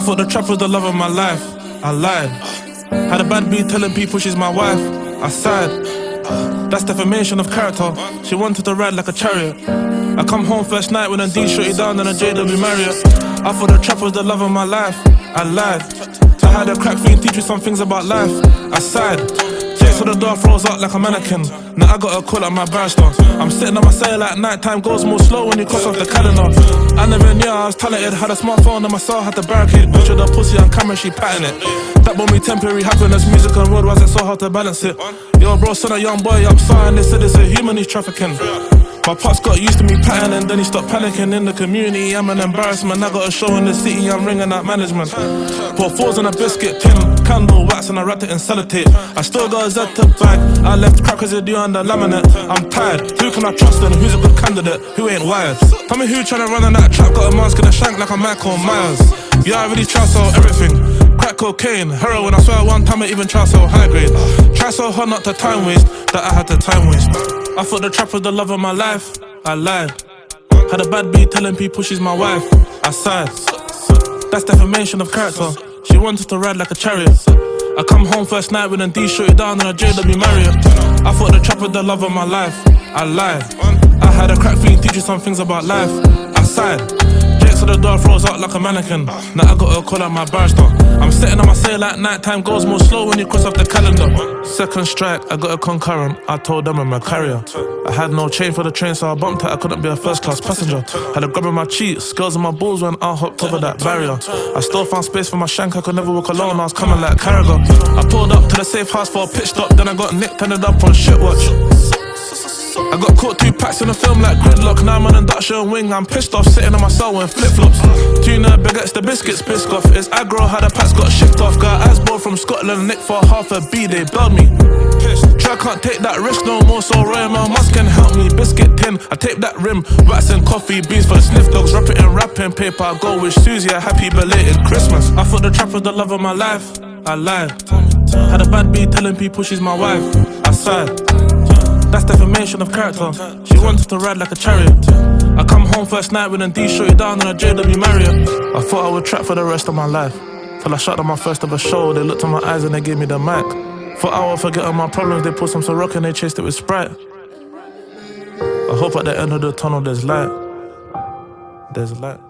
thought the trap was the love of my life. I lied. Had a bad beat telling people she's my wife. I sighed. That's defamation of character. She wanted to ride like a chariot. I come home first night with a D shorty down in a JW Marriott. I thought the trap was the love of my life. I lied. I had a crack fiend teach me some things about life. I sighed. So the door froze up like a mannequin. Now I gotta call up my barrister. I'm sitting on my cell at night, time goes more slow when you cross off the calendar. I never knew I was talented, had a smartphone and my soul had the barricade. Picture the pussy on camera, she patting it. That brought me temporary happiness, music and road, was it so hard to balance it? Yo bro, son a young boy up and they said it's a human he's trafficking. My pops got used to me patting and then he stopped panicking in the community. I'm an embarrassment, I got a show in the city, I'm ringing out management. Put fours in a biscuit tin, candle wax and I wrapped it in sellotape. I still got a Z to bag, I left crap residue on the laminate. I'm tired, who can I trust and who's a good candidate? Who ain't wired? Tell me who tryna run on that trap, got a mask in a shank like a Michael Myers. Yeah, I really try to sell everything. Crack cocaine, heroin, I swear one time I even tried to sell high grade. Try so hard not to time waste, that I had to time waste. I thought the trap was the love of my life. I lied. Had a bad beat telling people she's my wife. I sighed. That's defamation of character. She wanted to ride like a chariot. I come home first night with a D shorty down in a JW Marriott. I thought the trap was the love of my life. I lied. I had a crack fiend teach you some things about life. I sighed. So the door froze up like a mannequin. Now I gotta call out my barrister. I'm sitting on my cell at night, time goes more slow when you cross off the calendar. Second strike, I got a concurrent. I told them I'm a carrier. I had no chain for the train, so I bumped it. I couldn't be a first class passenger. Had a grab in my cheeks, skills in my balls when I hopped over that barrier. I still found space for my shank, I could never walk alone, I was coming like Carragher. I pulled up to the safe house for a pit stop, then I got nicked, ended up on shit watch. I got caught 2 packs in the film like gridlock. Now I'm on induction wing, I'm pissed off, sitting on my cell in flip-flops. Tuna baguettes, the biscuits, piss off. It's aggro, how the packs got shipped off. Got Asbo from Scotland, nick for half a B, they bailed me. Try can't take that risk no more, so Royal Mail Musk can help me. Biscuit tin, I tape that rim, wax and coffee beans for the sniff dogs. Wrap it in wrapping paper, I go with Susie, a happy belated Christmas. I thought the trap was the love of my life, I lied. Had a bad beat telling people she's my wife, I sighed. That's defamation of character. She wanted to ride like a chariot. I come home first night with a D shorty down in a JW Marriott. I thought I would trap for the rest of my life. Till I shut on my first ever show, they looked in my eyes and they gave me the mic. Thought I would forget all my problems, they put some Ciroc and they chased it with Sprite. I hope at the end of the tunnel there's light. There's light.